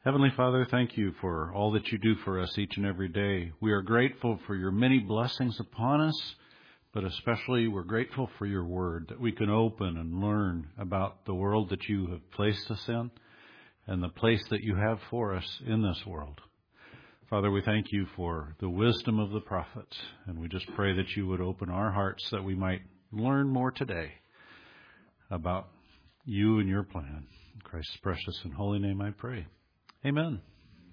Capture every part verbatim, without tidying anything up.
Heavenly Father, thank you for all that you do for us each and every day. We are grateful for your many blessings upon us, but especially we're grateful for your word, that we can open and learn about the world that you have placed us in and the place that you have for us in this world. Father, we thank you for the wisdom of the prophets, and we just pray that you would open our hearts that we might learn more today about you and your plan. In Christ's precious and holy name I pray. Amen.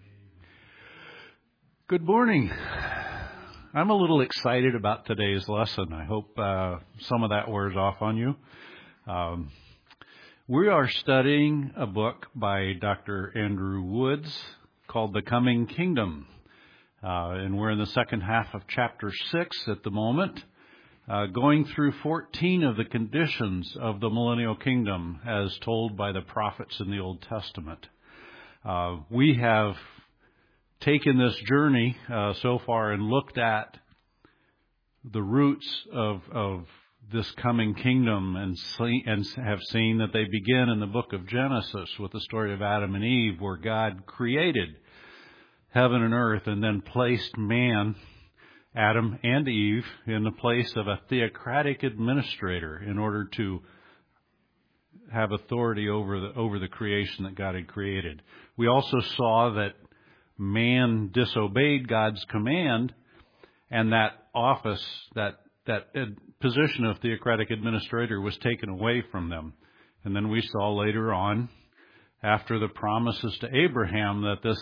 Good morning. I'm a little excited about today's lesson. I hope uh, some of that wears off on you. Um, we are studying a book by Doctor Andrew Woods called The Coming Kingdom. Uh, and we're in the second half of chapter six at the moment, uh, going through fourteen of the conditions of the millennial kingdom as told by the prophets in the Old Testament. Uh, we have taken this journey uh, so far and looked at the roots of, of this coming kingdom and, see, and have seen that they begin in the book of Genesis with the story of Adam and Eve, where God created heaven and earth and then placed man, Adam and Eve, in the place of a theocratic administrator in order to have authority over the over the creation that God had created. We also saw that man disobeyed God's command, and that office, that that position of theocratic administrator was taken away from them. And then we saw later on, after the promises to Abraham, that this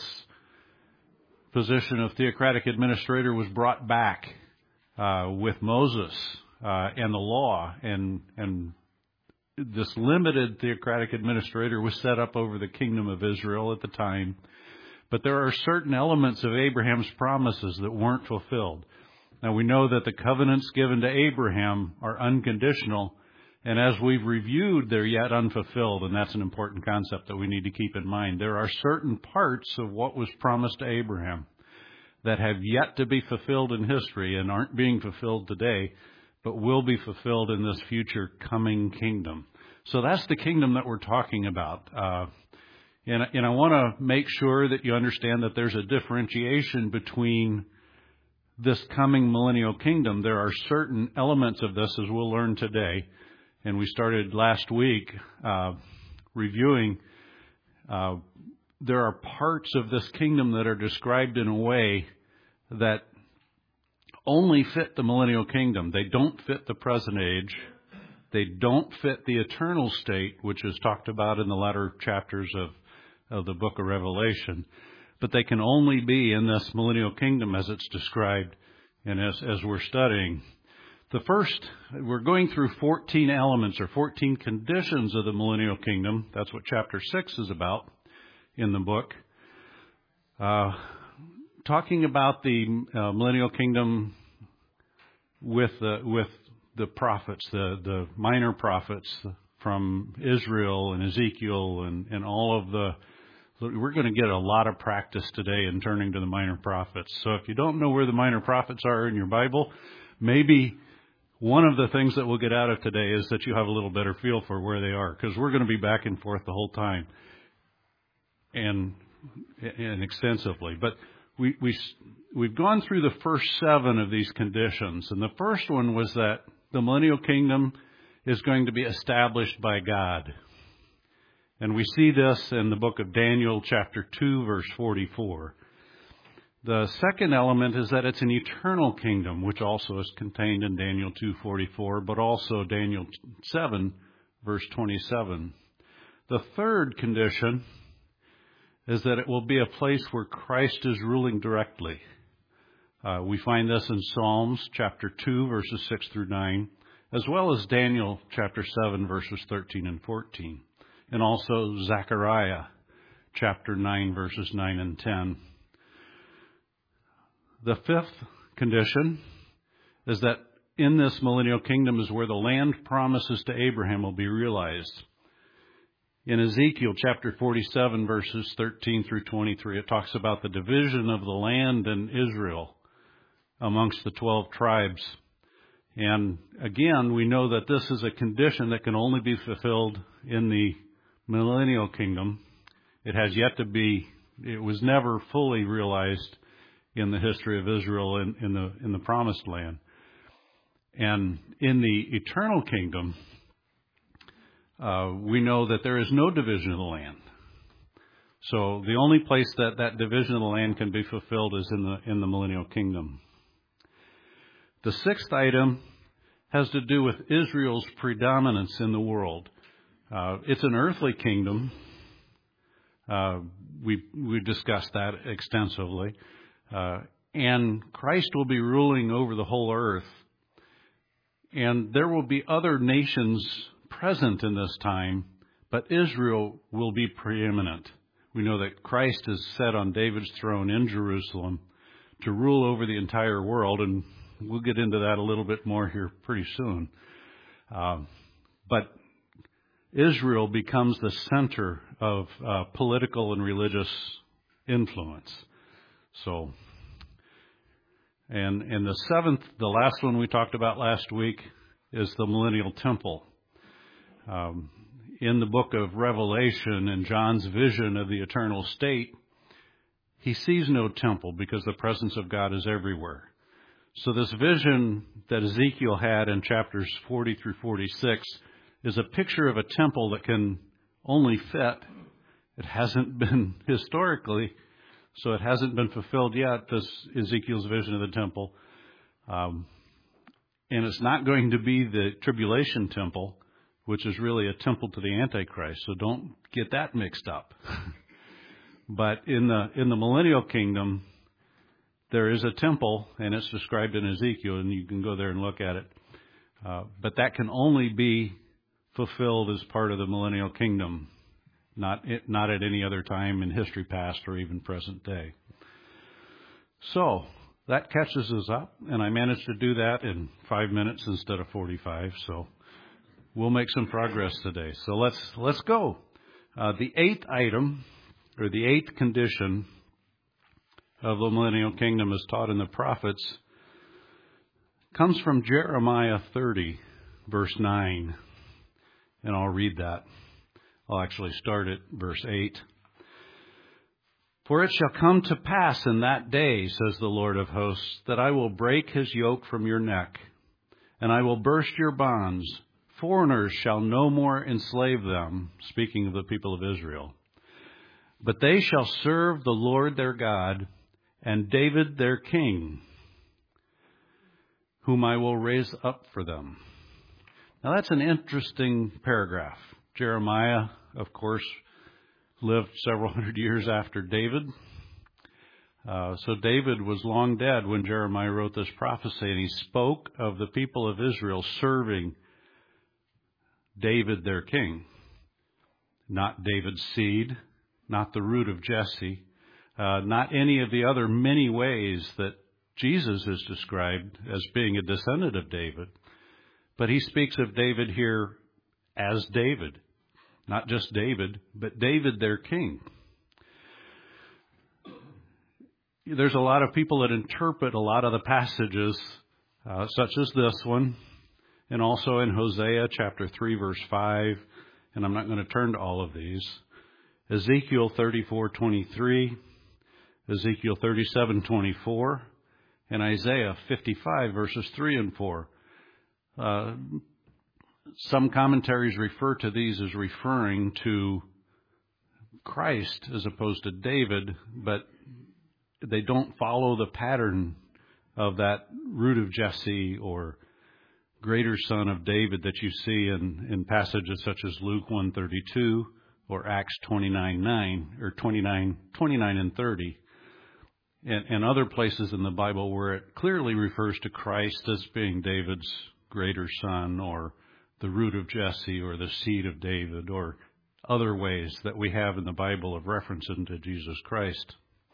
position of theocratic administrator was brought back uh, with Moses uh, and the law, and and this limited theocratic administrator was set up over the kingdom of Israel at the time. But there are certain elements of Abraham's promises that weren't fulfilled. Now, we know that the covenants given to Abraham are unconditional, and as we've reviewed, they're yet unfulfilled, and that's an important concept that we need to keep in mind. There are certain parts of what was promised to Abraham that have yet to be fulfilled in history and aren't being fulfilled today, but will be fulfilled in this future coming kingdom. So that's the kingdom that we're talking about. Uh, and, and I want to make sure that you understand that there's a differentiation between this coming millennial kingdom. There are certain elements of this, as we'll learn today. And we started last week uh, reviewing. Uh, there are parts of this kingdom that are described in a way that only fit the millennial kingdom. They don't fit the present age. They don't fit the eternal state, which is talked about in the latter chapters of, of the book of Revelation. But they can only be in this millennial kingdom as it's described and as, as we're studying. The first, we're going through fourteen elements or fourteen conditions of the millennial kingdom. That's what chapter six is about in the book. Uh, talking about the uh, millennial kingdom with the, with the prophets, the, the minor prophets from Israel and Ezekiel and, and all of the, we're going to get a lot of practice today in turning to the minor prophets. So if you don't know where the minor prophets are in your Bible, maybe one of the things that we'll get out of today is that you have a little better feel for where they are, because we're going to be back and forth the whole time and, and extensively. But we, we, we've gone through the first seven of these conditions, and the first one was that the millennial kingdom is going to be established by God. And we see this in the book of Daniel, chapter two, verse forty-four. The second element is that it's an eternal kingdom, which also is contained in Daniel two forty-four, but also Daniel seven, verse twenty-seven. The third condition is that it will be a place where Christ is ruling directly. Uh, we find this in Psalms chapter two, verses six through nine, as well as Daniel chapter seven, verses thirteen and fourteen, and also Zechariah chapter nine, verses nine and ten. The fifth condition is that in this millennial kingdom is where the land promises to Abraham will be realized. In Ezekiel chapter forty-seven, verses thirteen through twenty-three, it talks about the division of the land in Israel amongst the twelve tribes. And again, we know that this is a condition that can only be fulfilled in the millennial kingdom. It has yet to be It was never fully realized in the history of Israel in, in the in the Promised Land. And in the eternal kingdom, uh, we know that there is no division of the land. So the only place that that division of the land can be fulfilled is in the in the millennial kingdom. The sixth item has to do with Israel's predominance in the world. Uh, it's an earthly kingdom. Uh, we we discussed that extensively. Uh, and Christ will be ruling over the whole earth. And there will be other nations present in this time, but Israel will be preeminent. We know that Christ is set on David's throne in Jerusalem to rule over the entire world, and we'll get into that a little bit more here pretty soon. Uh, but Israel becomes the center of uh, political and religious influence. So, and and the seventh, the last one we talked about last week, is the millennial temple. Um, in the book of Revelation, in John's vision of the eternal state, he sees no temple because the presence of God is everywhere. So this vision that Ezekiel had in chapters forty through forty-six is a picture of a temple that can only fit. It hasn't been historically, so it hasn't been fulfilled yet, this Ezekiel's vision of the temple. Um, and it's not going to be the tribulation temple, which is really a temple to the Antichrist. So don't get that mixed up. But in the in the millennial kingdom, there is a temple, and it's described in Ezekiel, and you can go there and look at it. Uh, but that can only be fulfilled as part of the millennial kingdom, not not at any other time in history past or even present day. So that catches us up, and I managed to do that in five minutes instead of forty-five. So we'll make some progress today. So let's let's go. Uh, the eighth item, or the eighth condition of the millennial kingdom as taught in the prophets, comes from Jeremiah thirty, verse nine. And I'll read that. I'll actually start at verse eight. For it shall come to pass in that day, says the Lord of hosts, that I will break his yoke from your neck, and I will burst your bonds. Foreigners shall no more enslave them, speaking of the people of Israel. But they shall serve the Lord their God, and David their king, whom I will raise up for them. Now that's an interesting paragraph. Jeremiah, of course, lived several hundred years after David. Uh, so David was long dead when Jeremiah wrote this prophecy, and he spoke of the people of Israel serving David their king. Not David's seed, not the root of Jesse, uh, not any of the other many ways that Jesus is described as being a descendant of David. But he speaks of David here as David. Not just David, but David their king. There's a lot of people that interpret a lot of the passages, uh, such as this one, and also in Hosea chapter three, verse five, and I'm not going to turn to all of these. Ezekiel thirty-four twenty-three, Ezekiel thirty-seven twenty-four, and Isaiah fifty-five, verses three and four. Uh, some commentaries refer to these as referring to Christ as opposed to David, but they don't follow the pattern of that root of Jesse or greater son of David that you see in, in passages such as Luke one thirty-two or Acts twenty-nine nine or twenty-nine, twenty-nine and thirty. And, and other places in the Bible where it clearly refers to Christ as being David's greater son or the root of Jesse or the seed of David or other ways that we have in the Bible of reference into Jesus Christ.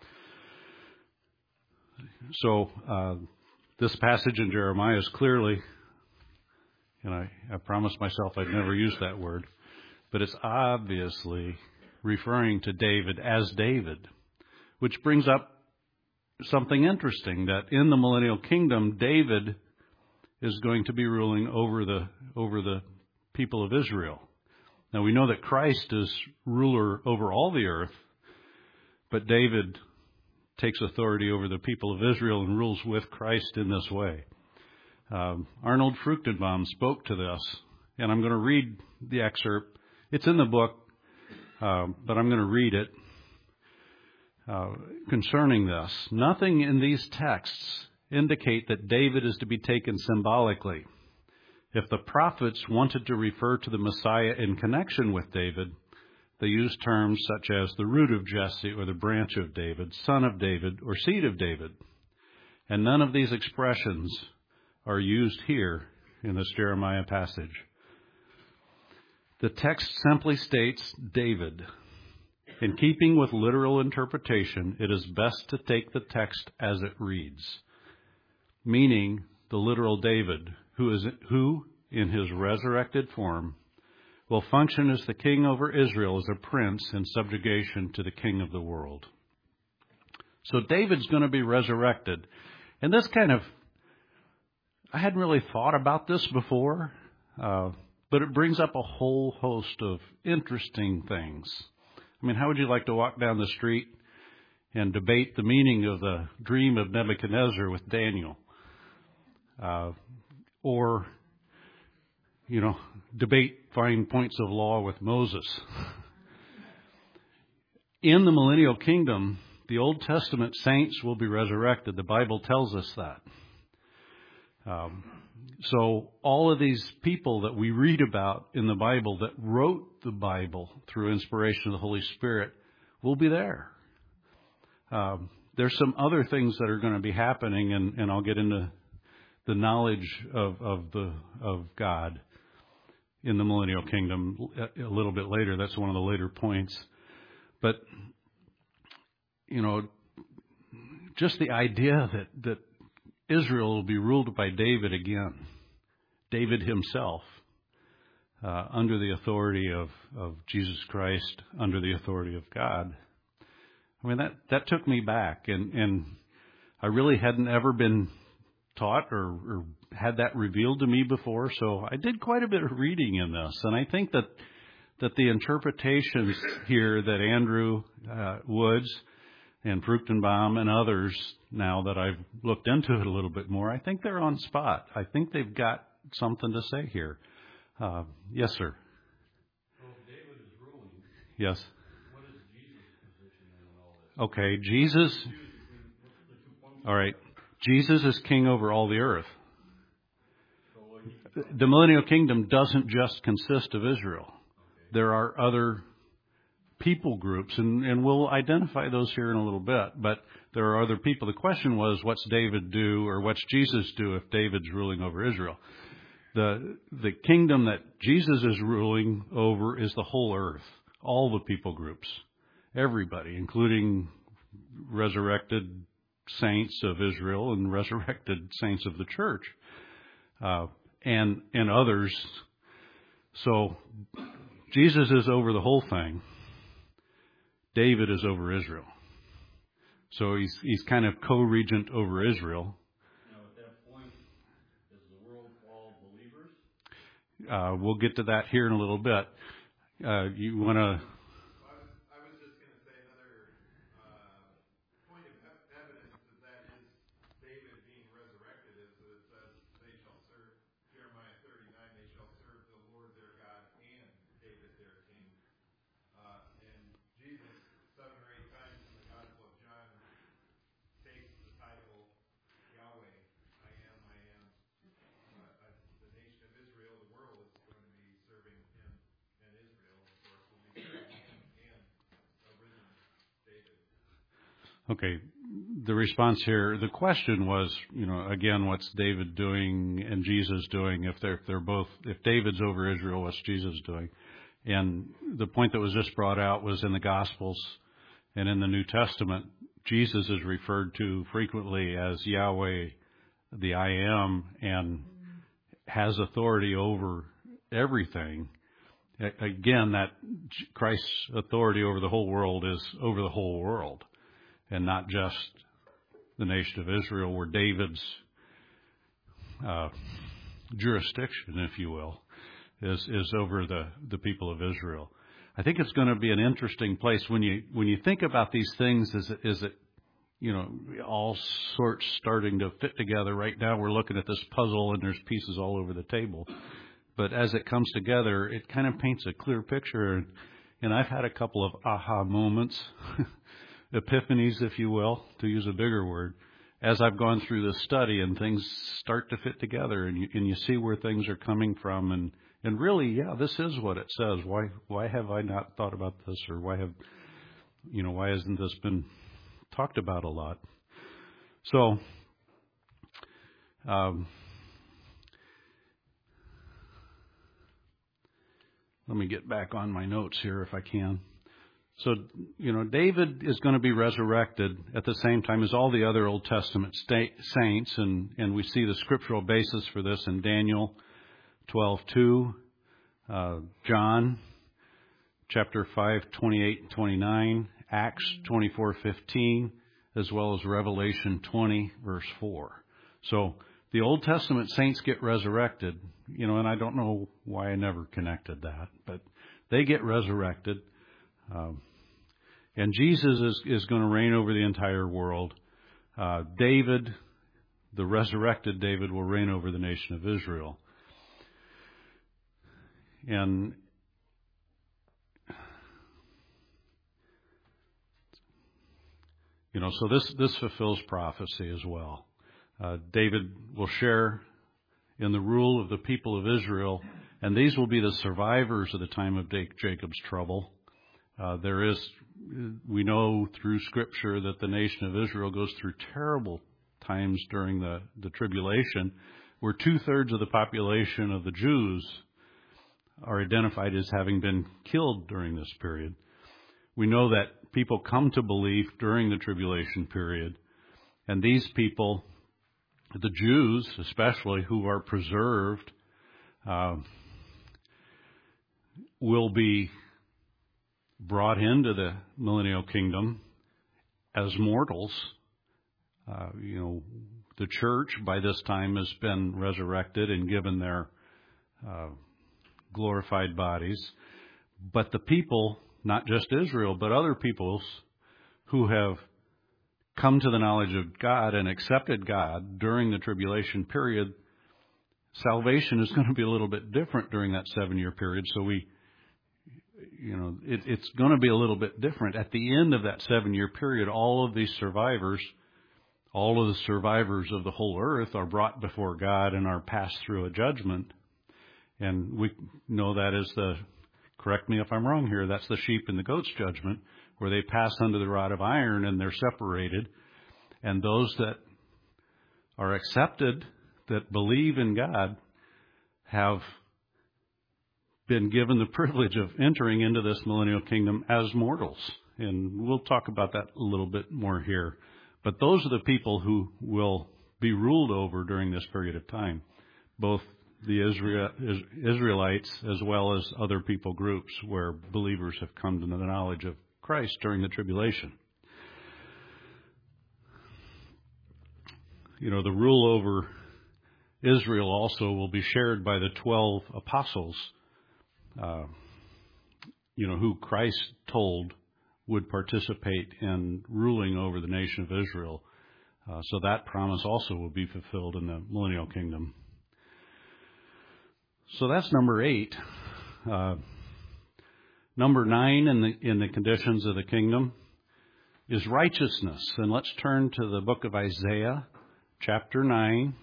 So uh, this passage in Jeremiah is clearly, and I, I promised myself I'd never use that word, but it's obviously referring to David as David, which brings up something interesting, that in the millennial kingdom, David is going to be ruling over the over the people of Israel. Now we know that Christ is ruler over all the earth, But David takes authority over the people of Israel and rules with Christ in this way. Um, Arnold Fruchtenbaum spoke to this, and I'm going to read the excerpt. It's in the book, uh, but I'm going to read it uh, concerning this. Nothing in these texts indicate that David is to be taken symbolically. If the prophets wanted to refer to the Messiah in connection with David, they used terms such as the root of Jesse or the branch of David, son of David, or seed of David. And none of these expressions are used here in this Jeremiah passage. The text simply states David. In keeping with literal interpretation, it is best to take the text as it reads, meaning the literal David, who is who in his resurrected form will function as the king over Israel as a prince in subjugation to the king of the world. So David's going to be resurrected. And this kind of, I hadn't really thought about this before, uh, but it brings up a whole host of interesting things. I mean, how would you like to walk down the street and debate the meaning of the dream of Nebuchadnezzar with Daniel? Uh, or, you know, debate fine points of law with Moses. In the millennial kingdom, the Old Testament saints will be resurrected. The Bible tells us that. Um, so all of these people that we read about in the Bible that wrote the Bible through inspiration of the Holy Spirit will be there. Um, there's some other things that are going to be happening, and, and I'll get into the knowledge of, of the of God in the millennial kingdom a little bit later. That's one of the later points. But, you know, just the idea that, that Israel will be ruled by David again, David himself, uh, under the authority of, of Jesus Christ, under the authority of God. I mean, that, that took me back, and, and I really hadn't ever been taught or, or had that revealed to me before, so I did quite a bit of reading in this, and I think that that the interpretations here that Andrew uh, Woods and Fruchtenbaum and others, now that I've looked into it a little bit more, I think they're on spot. I think they've got something to say here. Uh, yes, sir. So if David is ruling, yes. What is Jesus' position in all this? Okay, Jesus. All right, Jesus is king over all the earth. The millennial kingdom doesn't just consist of Israel. There are other people groups, and, and we'll identify those here in a little bit, but there are other people. The question was, what's David do, or what's Jesus do if David's ruling over Israel? The, the kingdom that Jesus is ruling over is the whole earth, all the people groups, everybody, including resurrected saints of Israel and resurrected saints of the church, uh, and, and others. So Jesus is over the whole thing. David is over Israel. So he's he's kind of co-regent over Israel. Now, at that point, is the world all believers? Uh, we'll get to that here in a little bit. Uh, you want to... Okay, the response here, the question was, you know, again, what's David doing and Jesus doing? If they're, if they're both, if David's over Israel, what's Jesus doing? And the point that was just brought out was in the Gospels and in the New Testament, Jesus is referred to frequently as Yahweh, the I Am, and has authority over everything. Again, that Christ's authority over the whole world is over the whole world, and not just the nation of Israel, where David's uh, jurisdiction, if you will, is is over the, the people of Israel. I think it's going to be an interesting place when you when you think about these things. Is it, is it you know all sorts starting to fit together? Right now we're looking at this puzzle and there's pieces all over the table. But as it comes together, it kind of paints a clear picture. And, and I've had a couple of aha moments, epiphanies, if you will, to use a bigger word, as I've gone through this study, and things start to fit together, and you, and you see where things are coming from, and, and really, yeah, this is what it says. Why why have I not thought about this, or why have you know why hasn't this been talked about a lot? So, um, let me get back on my notes here if I can. So, you know, David is going to be resurrected at the same time as all the other Old Testament saints, and, and we see the scriptural basis for this in Daniel twelve two, uh, John chapter five twenty-eight and twenty-nine, Acts twenty-four fifteen, as well as Revelation twenty verse four. So the Old Testament saints get resurrected, you know, and I don't know why I never connected that, but they get resurrected. Um, and Jesus is, is going to reign over the entire world. Uh, David, the resurrected David, will reign over the nation of Israel. And you know, so this, this fulfills prophecy as well. Uh, David will share in the rule of the people of Israel, and these will be the survivors of the time of Jacob's trouble. Uh, there is, we know through Scripture that the nation of Israel goes through terrible times during the, the tribulation, where two-thirds of the population of the Jews are identified as having been killed during this period. We know that people come to belief during the tribulation period, and these people, the Jews especially, who are preserved, uh, will be brought into the millennial kingdom as mortals. Uh, you know, the church by this time has been resurrected and given their uh, glorified bodies. But the people, not just Israel, but other peoples who have come to the knowledge of God and accepted God during the tribulation period, salvation is going to be a little bit different during that seven-year period. So we You know, it, it's going to be a little bit different. At the end of that seven-year period, all of these survivors, all of the survivors of the whole earth are brought before God and are passed through a judgment. And we know that is the, correct me if I'm wrong here, that's the sheep and the goats judgment, where they pass under the rod of iron and they're separated. And those that are accepted, that believe in God, have been given the privilege of entering into this millennial kingdom as mortals. And we'll talk about that a little bit more here. But those are the people who will be ruled over during this period of time, both the Israel, Israelites as well as other people groups where believers have come to the knowledge of Christ during the tribulation. You know, the rule over Israel also will be shared by the twelve apostles, Uh, you know, who Christ told would participate in ruling over the nation of Israel. Uh, so that promise also will be fulfilled in the millennial kingdom. So that's number eight. Uh, number nine in the in the conditions of the kingdom is righteousness. And let's turn to the book of Isaiah, chapter nine.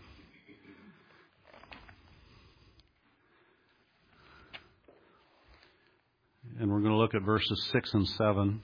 And we're going to look at verses six and seven.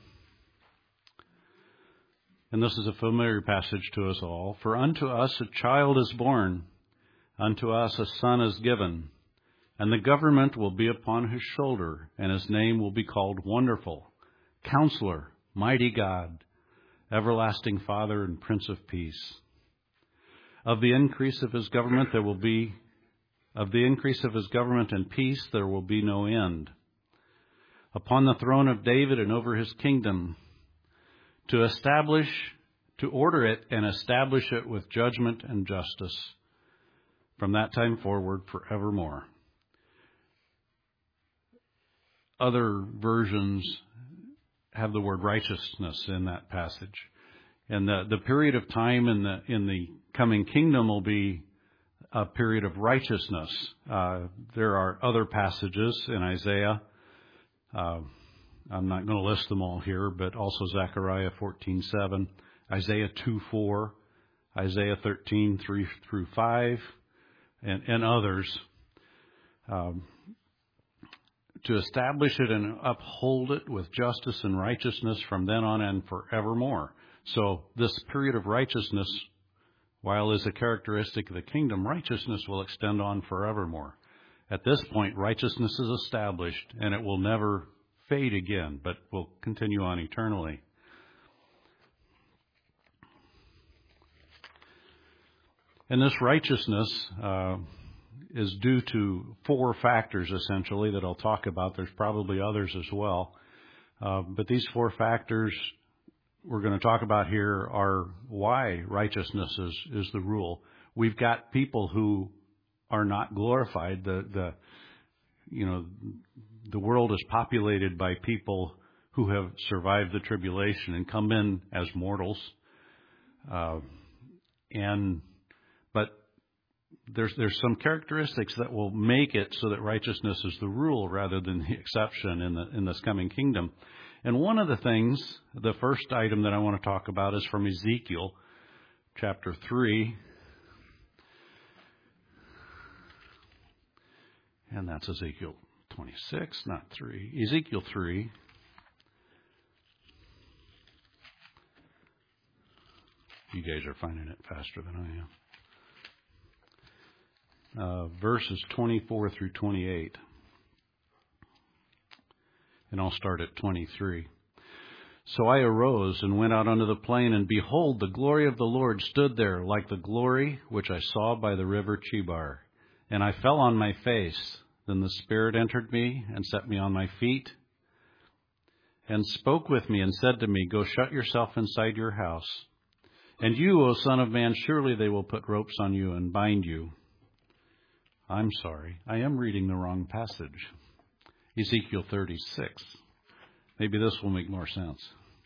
And this is a familiar passage to us all. For unto us a child is born, unto us a son is given, and the government will be upon his shoulder, and his name will be called Wonderful, Counselor, Mighty God, Everlasting Father, and Prince of Peace. Of the increase of his government there will be, of the increase of his government and peace there will be no end. Upon the throne of David and over his kingdom, to establish, to order it and establish it with judgment and justice from that time forward forevermore. other versions have the word righteousness in that passage. And the, the period of time in the in the coming kingdom will be a period of righteousness. Uh, there are other passages in Isaiah. Uh, I'm not going to list them all here, but also Zechariah fourteen seven, Isaiah two four, Isaiah thirteen three through five, and, and others. Um, to establish it and uphold it with justice and righteousness from then on and forevermore. So this period of righteousness, while is a characteristic of the kingdom, righteousness will extend on forevermore. At this point, righteousness is established, and it will never fade again, but will continue on eternally. And this righteousness uh, is due to four factors, essentially, that I'll talk about. There's probably others as well. Uh, but these four factors we're going to talk about here are why righteousness is, is the rule. We've got people who are not glorified. The, the, you know, the world is populated by people who have survived the tribulation and come in as mortals. Uh, and, but there's, there's some characteristics that will make it so that righteousness is the rule rather than the exception in the, in this coming kingdom. And one of the things, the first item that I want to talk about is from Ezekiel chapter three. And that's Ezekiel twenty-six, not three. Ezekiel three. You guys are finding it faster than I am. Uh, verses twenty-four through twenty-eight. And I'll start at twenty-three. So I arose and went out unto the plain, and behold, the glory of the Lord stood there, like the glory which I saw by the river Chebar. And I fell on my face. Then the Spirit entered me and set me on my feet, and spoke with me and said to me, Go shut yourself inside your house. And you, O Son of Man, surely they will put ropes on you and bind you. I'm sorry, I am reading the wrong passage. Ezekiel thirty-six. Maybe this will make more sense.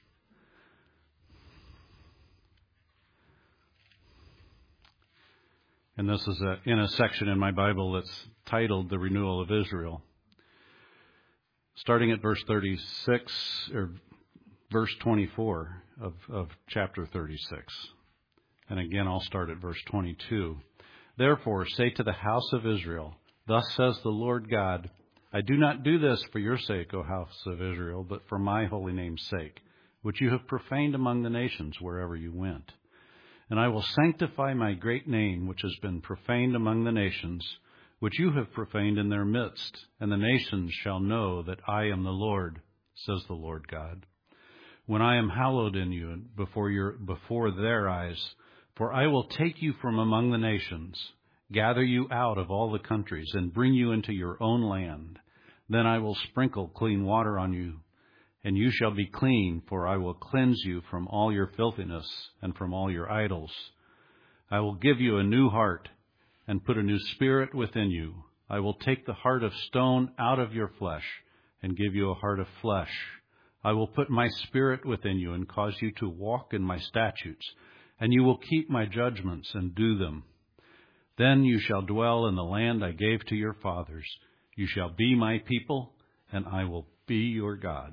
And this is a, in a section in my Bible that's titled The Renewal of Israel. Starting at verse thirty-six, or verse twenty-four of, of chapter thirty-six. And again, I'll start at verse twenty-two. Therefore, say to the house of Israel, Thus says the Lord God, I do not do this for your sake, O house of Israel, but for my holy name's sake, which you have profaned among the nations wherever you went. And I will sanctify my great name, which has been profaned among the nations, which you have profaned in their midst, and the nations shall know that I am the Lord, says the Lord God. When I am hallowed in you before your before their eyes, for I will take you from among the nations, gather you out of all the countries, and bring you into your own land. Then I will sprinkle clean water on you, and you shall be clean, for I will cleanse you from all your filthiness and from all your idols. I will give you a new heart and put a new spirit within you. I will take the heart of stone out of your flesh and give you a heart of flesh. I will put my spirit within you and cause you to walk in my statutes, and you will keep my judgments and do them. Then you shall dwell in the land I gave to your fathers. You shall be my people, and I will be your God.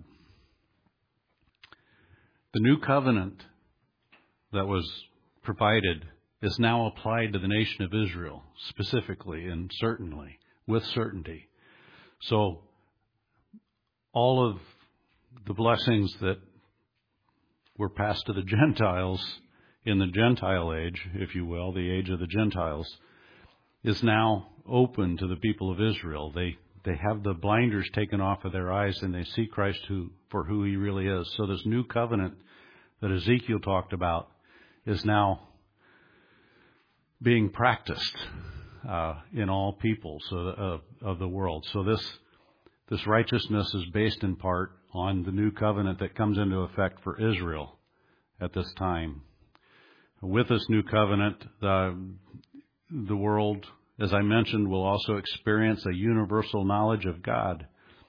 The new covenant that was provided is now applied to the nation of Israel, specifically and certainly, with certainty. So all of the blessings that were passed to the Gentiles in the Gentile age, if you will, the age of the Gentiles, is now open to the people of Israel. They they have the blinders taken off of their eyes, and they see Christ who for who he really is. So this new covenant that Ezekiel talked about is now being practiced uh, in all peoples of, of, of the world. So this this righteousness is based in part on the new covenant that comes into effect for Israel at this time. With this new covenant, the the world, as I mentioned, will also experience a universal knowledge of God. Uh,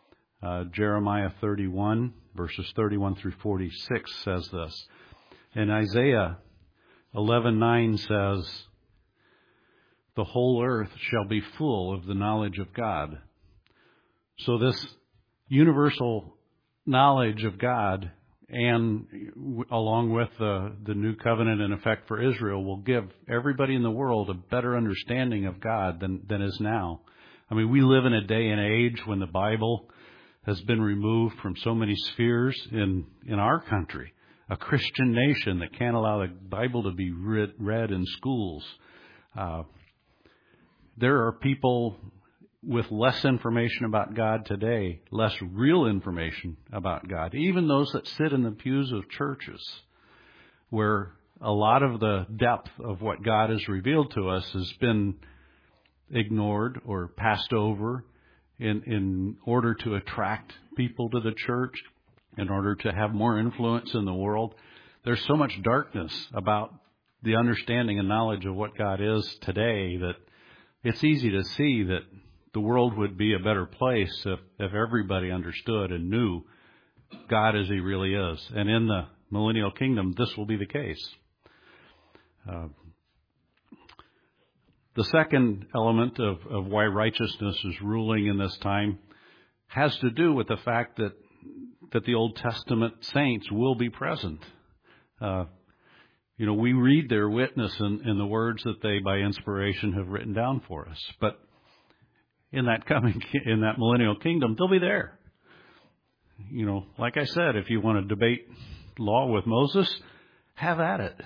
Uh, Jeremiah thirty-one, verses thirty-one through forty-six says this. And Isaiah eleven nine says, the whole earth shall be full of the knowledge of God. So this universal knowledge of God, and along with the, the new covenant in effect for Israel, will give everybody in the world a better understanding of God than, than is now. I mean, we live in a day and age when the Bible has been removed from so many spheres in, in our country. A Christian nation that can't allow the Bible to be read, read in schools. Uh, there are people with less information about God today, less real information about God. Even those that sit in the pews of churches, where a lot of the depth of what God has revealed to us has been ignored or passed over in, in order to attract people to the church, in order to have more influence in the world. There's so much darkness about the understanding and knowledge of what God is today that it's easy to see that the world would be a better place if, if everybody understood and knew God as He really is. And in the millennial kingdom, this will be the case. Uh, the second element of, of why righteousness is ruling in this time has to do with the fact that that the Old Testament saints will be present. Uh, you know, we read their witness in, in the words that they, by inspiration, have written down for us. But in that coming, in that millennial kingdom, they'll be there. You know, like I said, if you want to debate law with Moses, have at it.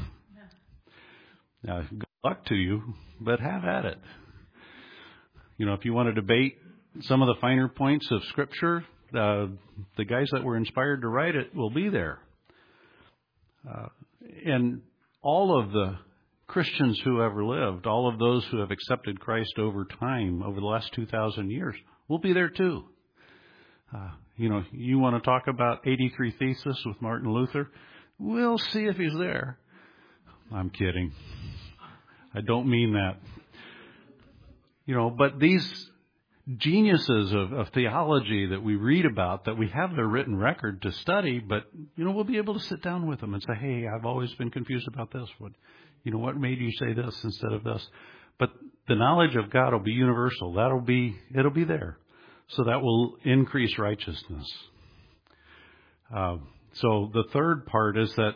Now, good luck to you, but have at it. You know, if you want to debate some of the finer points of Scripture, Uh, the guys that were inspired to write it will be there. Uh, and all of the Christians who ever lived, all of those who have accepted Christ over time, over the last two thousand years, will be there too. Uh, you know, you want to talk about eighty-three Thesis with Martin Luther? We'll see if he's there. I'm kidding. I don't mean that. You know, but these geniuses of, of theology that we read about, that we have their written record to study, but, you know, we'll be able to sit down with them and say, hey, I've always been confused about this. What, you know, what made you say this instead of this? But the knowledge of God will be universal. That'll be, it'll be there. So that will increase righteousness. Uh, so the third part is that,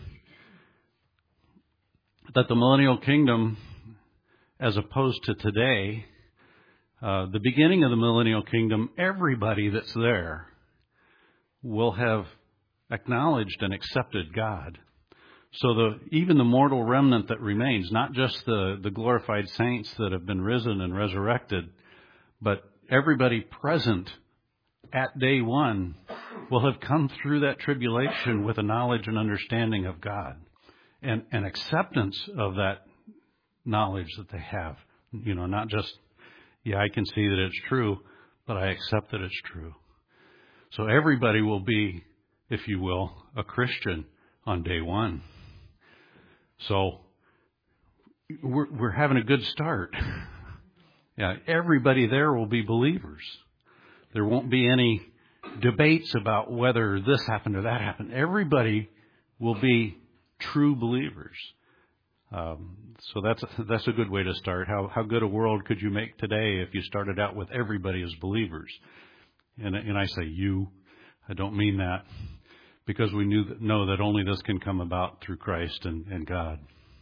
that the millennial kingdom, as opposed to today, Uh, the beginning of the millennial kingdom, everybody that's there will have acknowledged and accepted God. So the even the mortal remnant that remains, not just the, the glorified saints that have been risen and resurrected, but everybody present at day one will have come through that tribulation with a knowledge and understanding of God and an acceptance of that knowledge that they have. You know, not just, yeah, I can see that it's true, but I accept that it's true. So everybody will be, if you will, a Christian on day one. So we're, we're having a good start. Yeah, everybody there will be believers. There won't be any debates about whether this happened or that happened. Everybody will be true believers. Um, so that's a, that's a good way to start. How how good a world could you make today if you started out with everybody as believers? And and I say you, I don't mean that, because we knew that, know that only this can come about through Christ and, and God.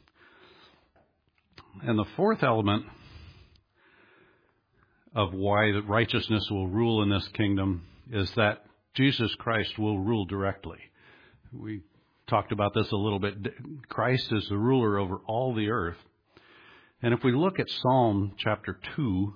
And the fourth element of why the righteousness will rule in this kingdom is that Jesus Christ will rule directly. We talked about this a little bit. Christ is the ruler over all the earth. And if we look at Psalm chapter two,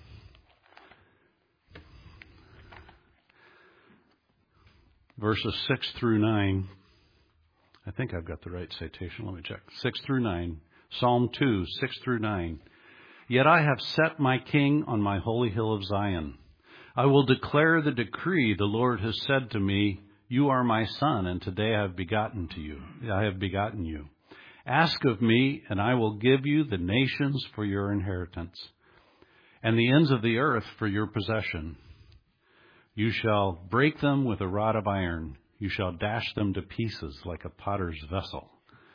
verses six through nine, I think I've got the right citation. Let me check. six through nine. Psalm two, six through nine. Yet I have set my king on my holy hill of Zion. I will declare the decree. The Lord has said to me, you are my son, and today I have begotten to you. I have begotten you. Ask of me, and I will give you the nations for your inheritance, and the ends of the earth for your possession. You shall break them with a rod of iron. You shall dash them to pieces like a potter's vessel.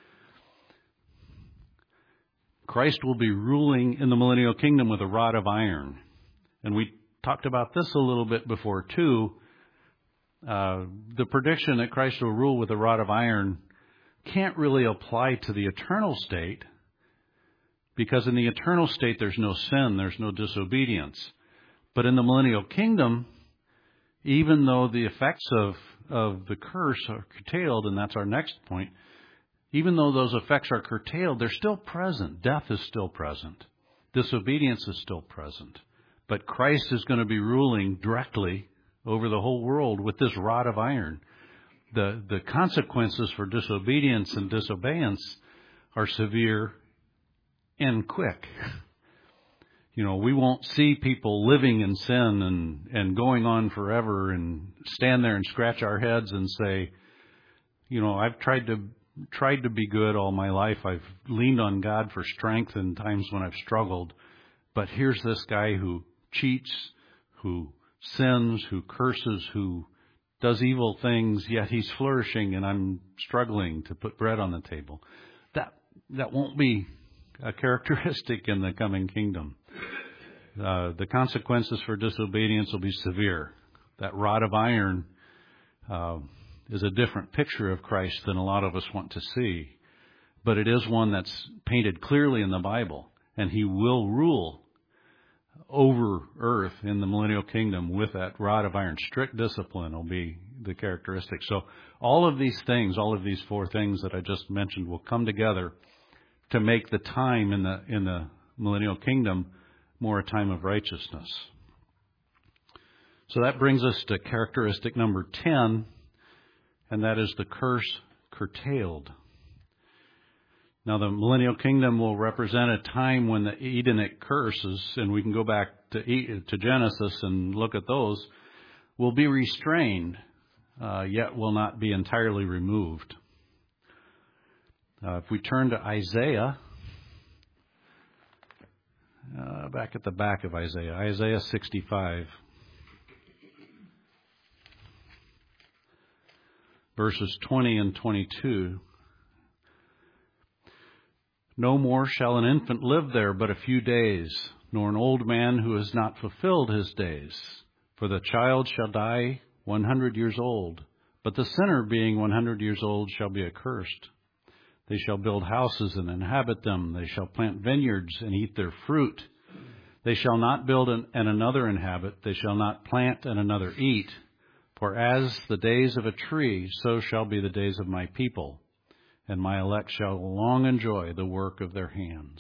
Christ will be ruling in the millennial kingdom with a rod of iron. And we talked about this a little bit before, too. Uh, the prediction that Christ will rule with a rod of iron can't really apply to the eternal state, because in the eternal state there's no sin, there's no disobedience. But in the millennial kingdom, even though the effects of, of the curse are curtailed, and that's our next point, even though those effects are curtailed, they're still present. Death is still present. Disobedience is still present. But Christ is going to be ruling directly over the whole world with this rod of iron. The, the consequences for disobedience and disobeyance are severe and quick. You know, we won't see people living in sin and, and going on forever and stand there and scratch our heads and say, you know, I've tried to tried to be good all my life. I've leaned on God for strength in times when I've struggled. But here's this guy who cheats, who sins, who curses, who does evil things, yet he's flourishing and I'm struggling to put bread on the table. That that won't be a characteristic in the coming kingdom. Uh, the consequences for disobedience will be severe. That rod of iron uh, is a different picture of Christ than a lot of us want to see. But it is one that's painted clearly in the Bible. And he will rule over earth in the millennial kingdom with that rod of iron. Strict discipline will be the characteristic. So all of these things, all of these four things that I just mentioned will come together to make the time in the in the millennial kingdom more a time of righteousness. So that brings us to characteristic number ten, and that is the curse curtailed. Now, the millennial kingdom will represent a time when the Edenic curses, and we can go back to to Genesis and look at those, will be restrained, uh, yet will not be entirely removed. Uh, if we turn to Isaiah, uh, back at the back of Isaiah, Isaiah sixty-five, verses twenty and twenty-two. No more shall an infant live there but a few days, nor an old man who has not fulfilled his days. For the child shall die one hundred years old, but the sinner being one hundred years old shall be accursed. They shall build houses and inhabit them. They shall plant vineyards and eat their fruit. They shall not build and another inhabit. They shall not plant and another eat. For as the days of a tree, so shall be the days of my people. And my elect shall long enjoy the work of their hands.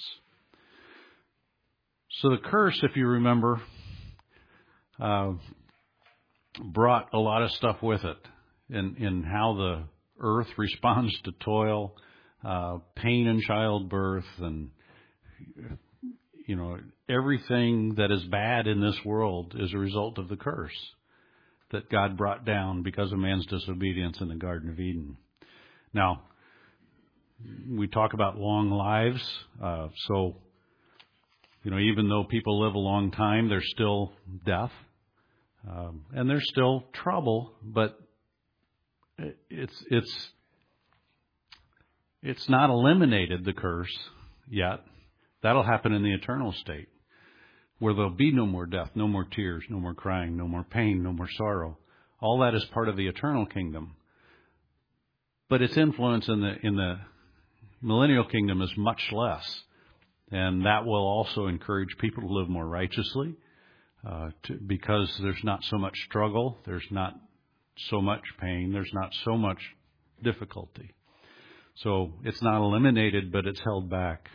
So the curse, if you remember, uh, brought a lot of stuff with it in, in how the earth responds to toil, uh, pain in childbirth, and, you know, everything that is bad in this world is a result of the curse that God brought down because of man's disobedience in the Garden of Eden. Now, we talk about long lives, uh, so, you know, even though people live a long time, there's still death, um, and there's still trouble, but it's, it's, it's not eliminated, the curse, yet. That'll happen in the eternal state, where there'll be no more death, no more tears, no more crying, no more pain, no more sorrow. All that is part of the eternal kingdom. But its influence in the, in the millennial kingdom is much less, and that will also encourage people to live more righteously, uh, to, because there's not so much struggle, there's not so much pain, there's not so much difficulty. So it's not eliminated, but it's held back.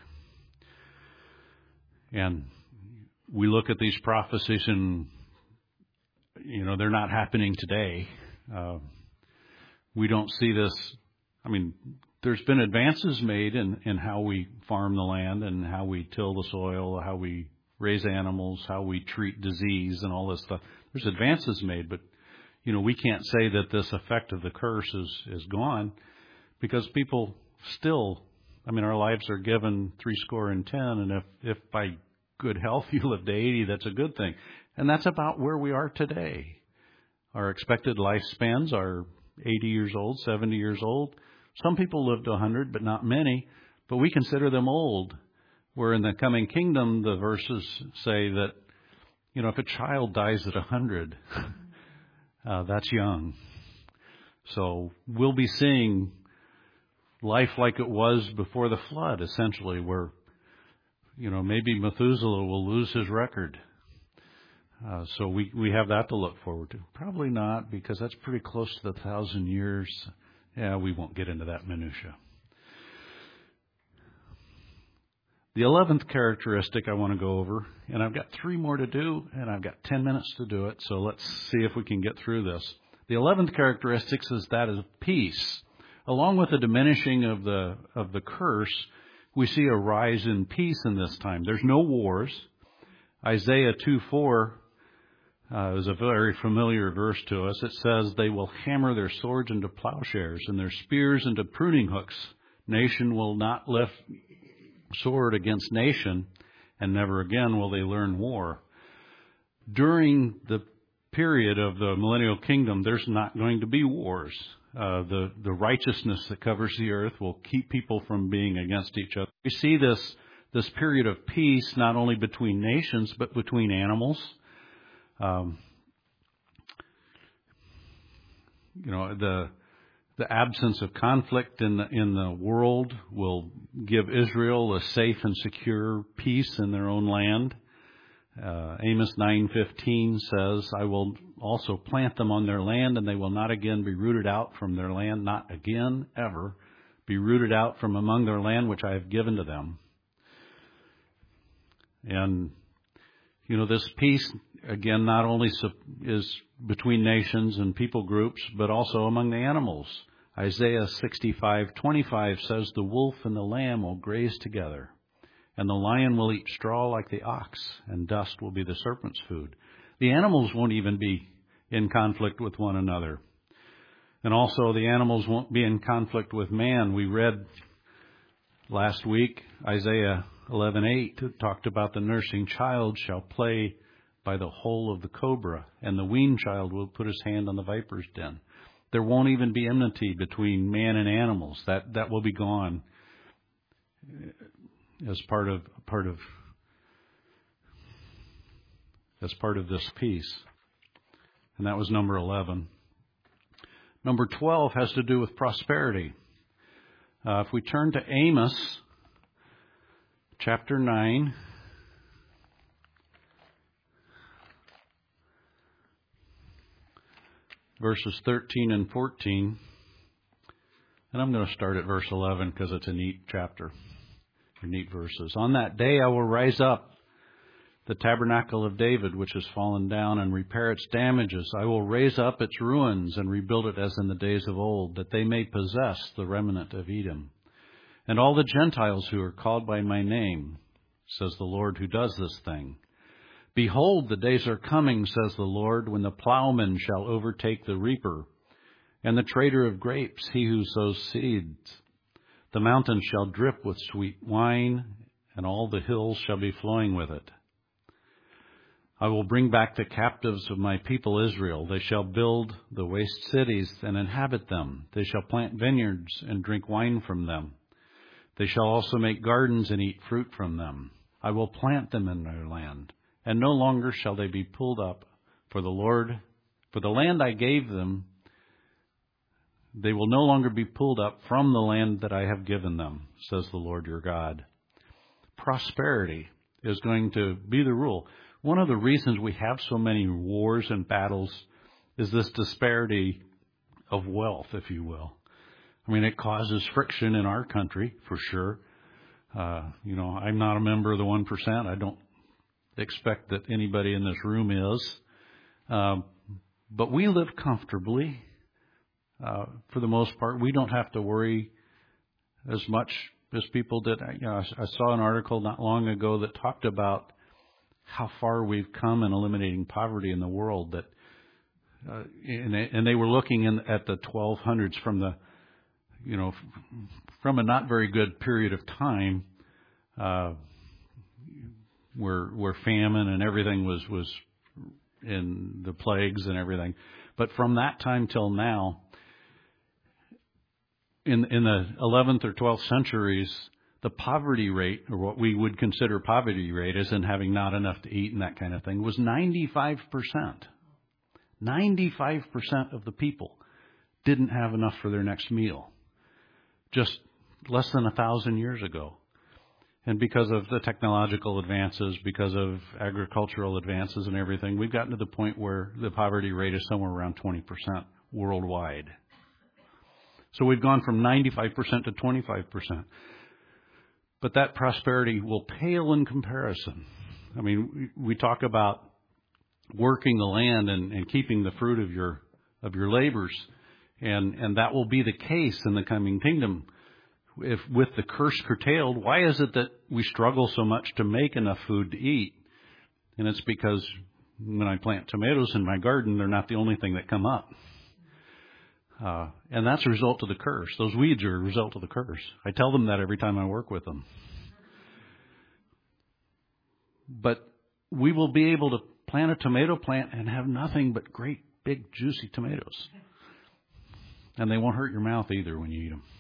And we look at these prophecies, and you know they're not happening today. Uh, we don't see this. I mean, there's been advances made in, in how we farm the land and how we till the soil, how we raise animals, how we treat disease and all this stuff. There's advances made, but, you know, we can't say that this effect of the curse is, is gone, because people still, I mean, our lives are given three score and ten, and if, if by good health you live to eighty, that's a good thing. And that's about where we are today. Our expected lifespans are eighty years old, seventy years old. Some people live to one hundred, but not many. But we consider them old. Where in the coming kingdom, the verses say that, you know, if a child dies at one hundred, uh, that's young. So we'll be seeing life like it was before the flood, essentially, where, you know, maybe Methuselah will lose his record. Uh, so we, we have that to look forward to. Probably not, because that's pretty close to the thousand years. Yeah, we won't get into that minutia. The eleventh characteristic I want to go over, and I've got three more to do, and I've got ten minutes to do it, so let's see if we can get through this. The eleventh characteristic is that of peace. Along with the diminishing of the of the curse, we see a rise in peace in this time. There's no wars. Isaiah two four uh, is a very familiar verse to us. It says, "They will hammer their swords into plowshares and their spears into pruning hooks. Nation will not lift sword against nation, and never again will they learn war." During the period of the millennial kingdom, there's not going to be wars. Uh, the, the righteousness that covers the earth will keep people from being against each other. We see this, this period of peace not only between nations, but between animals. Um, you know, the The absence of conflict in the, in the world will give Israel a safe and secure peace in their own land. Uh, Amos nine fifteen says, "I will also plant them on their land, and they will not again be rooted out from their land, not again, ever, be rooted out from among their land which I have given to them." And, you know, this peace, again, not only is between nations and people groups, but also among the animals. Isaiah sixty-five twenty-five says, "The wolf and the lamb will graze together, and the lion will eat straw like the ox, and dust will be the serpent's food." The animals won't even be in conflict with one another. And also the animals won't be in conflict with man. We read last week, Isaiah eleven eight talked about the nursing child shall play by the hole of the cobra, and the weaned child will put his hand on the viper's den. There won't even be enmity between man and animals. That that will be gone as part of part of as part of this peace. And that was number eleven. Number twelve has to do with prosperity. Uh, if we turn to Amos chapter nine, verses thirteen and fourteen. And I'm going to start at verse eleven because it's a neat chapter, neat verses. "On that day I will raise up the tabernacle of David, which has fallen down, and repair its damages. I will raise up its ruins and rebuild it as in the days of old, that they may possess the remnant of Edom. And all the Gentiles who are called by my name, says the Lord who does this thing. Behold, the days are coming, says the Lord, when the plowman shall overtake the reaper, and the trader of grapes, he who sows seeds. The mountains shall drip with sweet wine, and all the hills shall be flowing with it. I will bring back the captives of my people Israel. They shall build the waste cities and inhabit them. They shall plant vineyards and drink wine from them. They shall also make gardens and eat fruit from them. I will plant them in their land, and no longer shall they be pulled up. For the Lord, for the land I gave them, they will no longer be pulled up from the land that I have given them, says the Lord your God." Prosperity is going to be the rule. One of the reasons we have so many wars and battles is this disparity of wealth, if you will. I mean, it causes friction in our country, for sure. Uh, you know, I'm not a member of the one percent. I don't expect that anybody in this room is. Um, but we live comfortably. Uh, for the most part, we don't have to worry as much as people did. You know, I, I saw an article not long ago that talked about how far we've come in eliminating poverty in the world. That, uh, and, they, and they were looking in, at the twelve hundreds from the, you know, from a not very good period of time, uh, where where famine and everything was was in the plagues and everything. But from that time till now, in in the eleventh or twelfth centuries, the poverty rate, or what we would consider poverty rate, as in having not enough to eat and that kind of thing, was ninety-five percent. ninety-five percent of the people didn't have enough for their next meal, just less than a thousand years ago. And because of the technological advances, because of agricultural advances and everything, we've gotten to the point where the poverty rate is somewhere around twenty percent worldwide. So we've gone from ninety-five percent to twenty-five percent. But that prosperity will pale in comparison. I mean, we talk about working the land and, and keeping the fruit of your of your labors, and and that will be the case in the coming kingdom. If with the curse curtailed, why is it that we struggle so much to make enough food to eat? And it's because when I plant tomatoes in my garden, they're not the only thing that come up. Uh, and that's a result of the curse. Those weeds are a result of the curse. I tell them that every time I work with them. But we will be able to plant a tomato plant and have nothing but great, big, juicy tomatoes. And they won't hurt your mouth either when you eat them.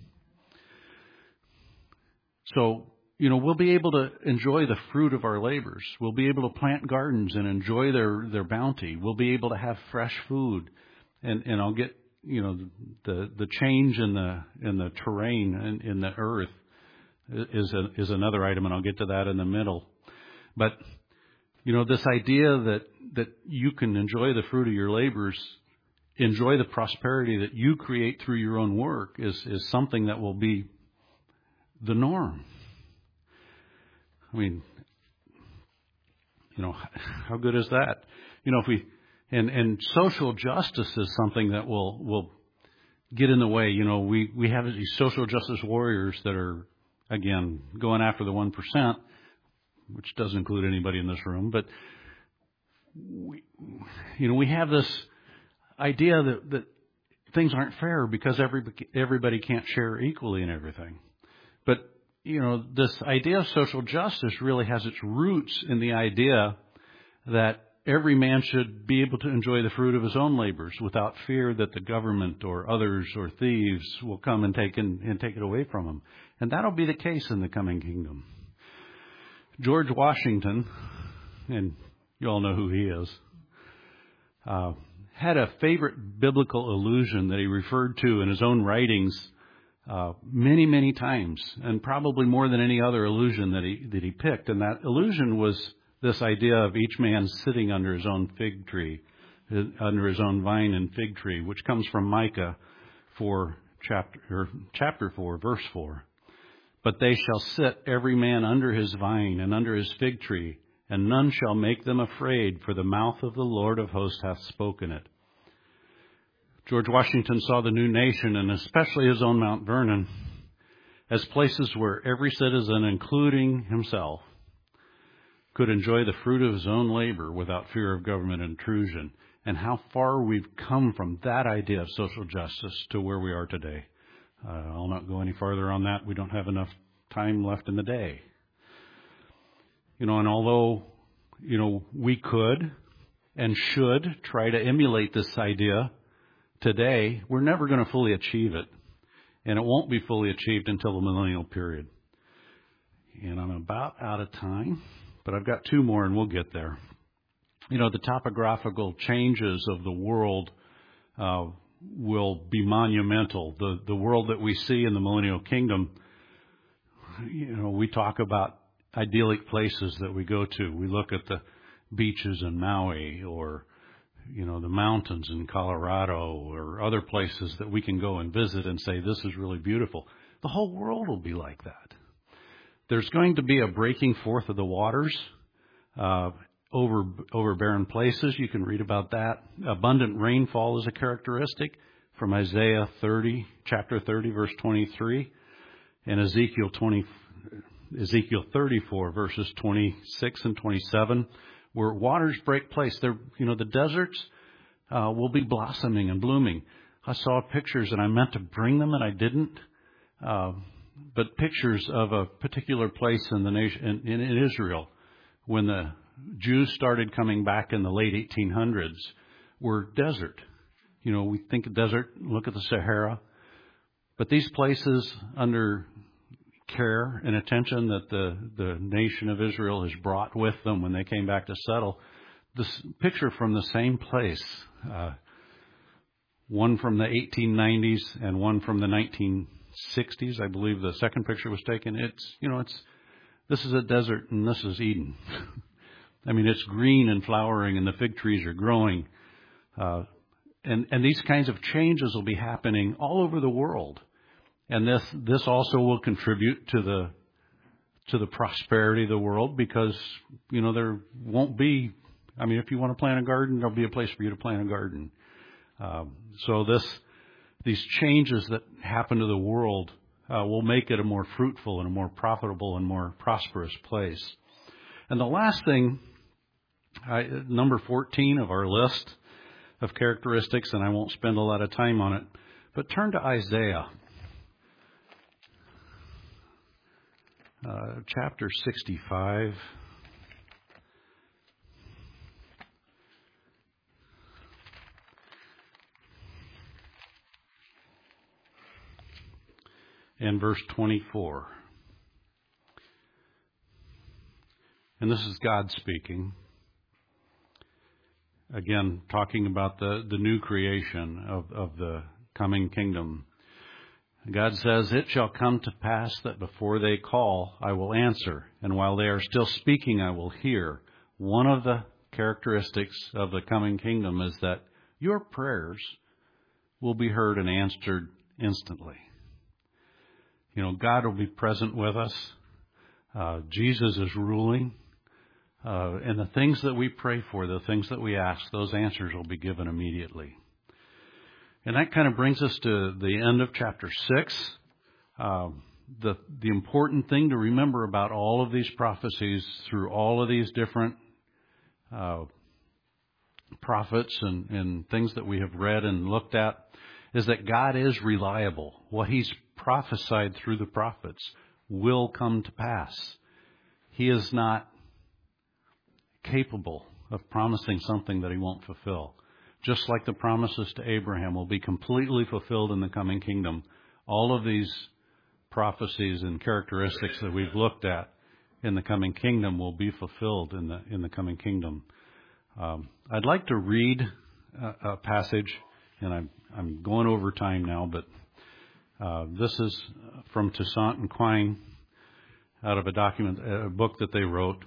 So, you know, we'll be able to enjoy the fruit of our labors. We'll be able to plant gardens and enjoy their, their bounty. We'll be able to have fresh food. And, and I'll get, you know, the, the change in the, in the terrain and in, in the earth is a, is another item, and I'll get to that in the middle. But, you know, this idea that, that you can enjoy the fruit of your labors, enjoy the prosperity that you create through your own work is, is something that will be the norm. I mean, you know, how good is that? You know, if we, and, and social justice is something that will, will get in the way. You know, we, we have these social justice warriors that are, again, going after the one percent, which doesn't include anybody in this room, but we, you know, we have this idea that, that things aren't fair because every, everybody can't share equally in everything. But, you know, this idea of social justice really has its roots in the idea that every man should be able to enjoy the fruit of his own labors without fear that the government or others or thieves will come and take in, and take it away from him. And that'll be the case in the coming kingdom. George Washington, and you all know who he is, uh, had a favorite biblical allusion that he referred to in his own writings Uh, many, many times, and probably more than any other illusion that he that he picked. And that illusion was this idea of each man sitting under his own fig tree, under his own vine and fig tree, which comes from Micah four, chapter, or chapter four, verse four. But they shall sit every man under his vine and under his fig tree, and none shall make them afraid, for the mouth of the Lord of hosts hath spoken it. George Washington saw the new nation, and especially his own Mount Vernon, as places where every citizen, including himself, could enjoy the fruit of his own labor without fear of government intrusion. And how far we've come from that idea of social justice to where we are today. Uh, I'll not go any farther on that. We don't have enough time left in the day. You know, and although, you know, we could and should try to emulate this idea today, we're never going to fully achieve it. And it won't be fully achieved until the millennial period. And I'm about out of time, but I've got two more and we'll get there. You know, the topographical changes of the world uh, will be monumental. The, the world that we see in the millennial kingdom, you know, we talk about idyllic places that we go to. We look at the beaches in Maui, or you know, the mountains in Colorado, or other places that we can go and visit and say, this is really beautiful. The whole world will be like that. There's going to be a breaking forth of the waters uh, over over barren places. You can read about that. Abundant rainfall is a characteristic from Isaiah thirty, chapter thirty, verse twenty-three, and Ezekiel twenty, Ezekiel thirty-four, verses twenty-six and twenty-seven. Where waters break place. They're, you know, the deserts uh, will be blossoming and blooming. I saw pictures, and I meant to bring them, and I didn't. Uh, but pictures of a particular place in the nation, in, in Israel, when the Jews started coming back in the late eighteen hundreds, were desert. You know, we think of desert, look at the Sahara. But these places under care and attention that the, the nation of Israel has brought with them when they came back to settle, this picture from the same place, uh, one from the eighteen nineties and one from the nineteen sixties, I believe the second picture was taken. It's, you know, it's, this is a desert and this is Eden. I mean, it's green and flowering and the fig trees are growing. Uh, and, and these kinds of changes will be happening all over the world. And this, this also will contribute to the, to the prosperity of the world because, you know, there won't be, I mean, if you want to plant a garden, there'll be a place for you to plant a garden. Um, so this, these changes that happen to the world uh, will make it a more fruitful and a more profitable and more prosperous place. And the last thing, I, number fourteen of our list of characteristics, and I won't spend a lot of time on it, but turn to Isaiah, uh, chapter sixty-five. And verse twenty-four. And this is God speaking. Again, talking about the, the new creation of, of the coming kingdom. God says, "It shall come to pass that before they call, I will answer. And while they are still speaking, I will hear." One of the characteristics of the coming kingdom is that your prayers will be heard and answered instantly. You know, God will be present with us. Uh, Jesus is ruling. Uh, and the things that we pray for, the things that we ask, those answers will be given immediately. And that kind of brings us to the end of chapter six. Uh, the, the important thing to remember about all of these prophecies through all of these different uh, prophets and, and things that we have read and looked at is that God is reliable. What He's prophesied through the prophets will come to pass. He is not capable of promising something that He won't fulfill. Just like the promises to Abraham will be completely fulfilled in the coming kingdom, all of these prophecies and characteristics that we've looked at in the coming kingdom will be fulfilled in the in the coming kingdom. Um, I'd like to read a, a passage, and I'm I'm going over time now, but Uh, this is from Toussaint and Quine out of a document, a book that they wrote.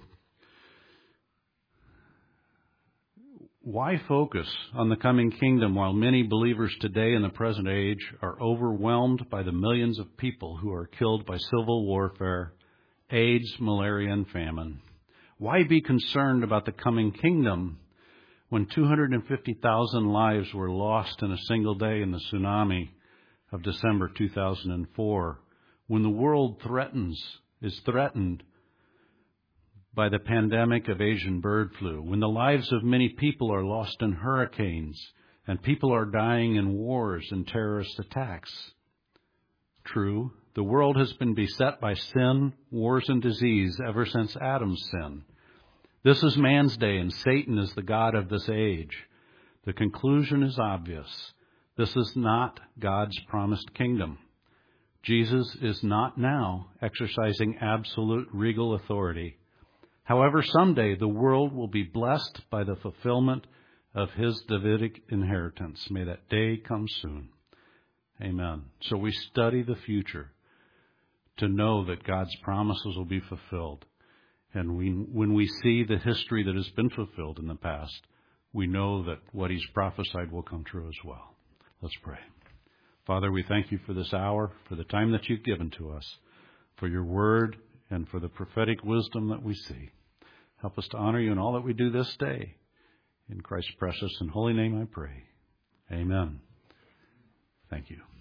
Why focus on the coming kingdom while many believers today in the present age are overwhelmed by the millions of people who are killed by civil warfare, AIDS, malaria, and famine? Why be concerned about the coming kingdom when two hundred fifty thousand lives were lost in a single day in the tsunami of December two thousand four, when the world threatens, is threatened by the pandemic of Asian bird flu, when the lives of many people are lost in hurricanes, and people are dying in wars and terrorist attacks? True, the world has been beset by sin, wars, and disease ever since Adam's sin. This is man's day, and Satan is the god of this age. The conclusion is obvious. This is not God's promised kingdom. Jesus is not now exercising absolute regal authority. However, someday the world will be blessed by the fulfillment of His Davidic inheritance. May that day come soon. Amen. So we study the future to know that God's promises will be fulfilled. And we, when we see the history that has been fulfilled in the past, we know that what He's prophesied will come true as well. Let's pray. Father, we thank You for this hour, for the time that You've given to us, for Your word, and for the prophetic wisdom that we see. Help us to honor You in all that we do this day. In Christ's precious and holy name I pray. Amen. Thank you.